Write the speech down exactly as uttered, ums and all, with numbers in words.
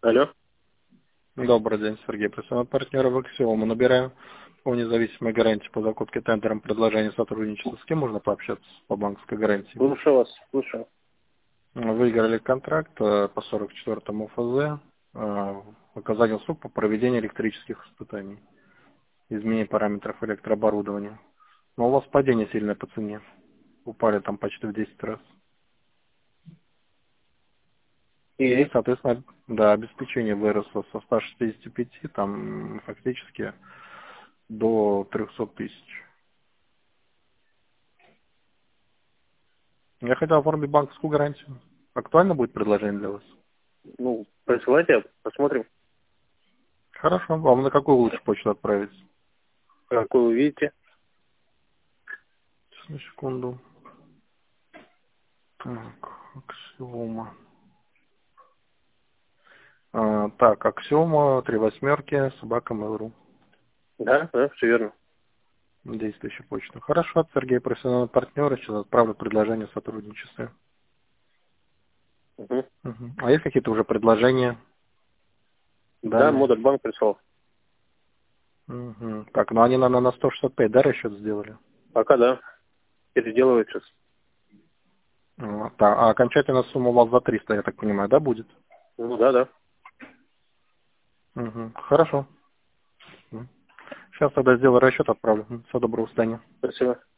Алло. Добрый день, Сергей. Представляем партнера в Аксиому. Мы набираем по независимой гарантии по закупке тендером предложение сотрудничества. С кем можно пообщаться по банковской гарантии? Слушаю вас, слушаю. Выиграли контракт э, по сорок четвёртому ФЗ, э, оказание услуг по проведению электрических испытаний, изменение параметров электрооборудования. Но у вас падение сильное по цене. Упали там почти в десять раз. И, И? соответственно, да, обеспечение выросло со ста шестидесяти пяти там фактически до трёхсот тысяч. Я хотел оформить банковскую гарантию. Актуально будет предложение для вас? Ну, присылайте, посмотрим, Хорошо. Вам на какую лучше почту отправить? какую вы видите. Сейчас, на секунду. Так, аксиома. А, так, аксиома, три восьмерки, собака mail.ru. Да, да, все верно. Действующая почта. Хорошо, от Сергея, профессионального партнера. Сейчас отправлю предложение о сотрудничестве. Угу. Мгм. А есть какие-то уже предложения? Да, Данные? Модульбанк прислал. Мгм. Так, ну они, наверное, на сто шестьдесят пять, да, расчет сделали? Пока да, переделывает сейчас. Вот. А, а окончательная сумма у вас за триста, я так понимаю, да, будет? Ну да, да. Мгм. Хорошо. Сейчас тогда сделаю расчет, отправлю. Всего доброго, до свидания. Спасибо.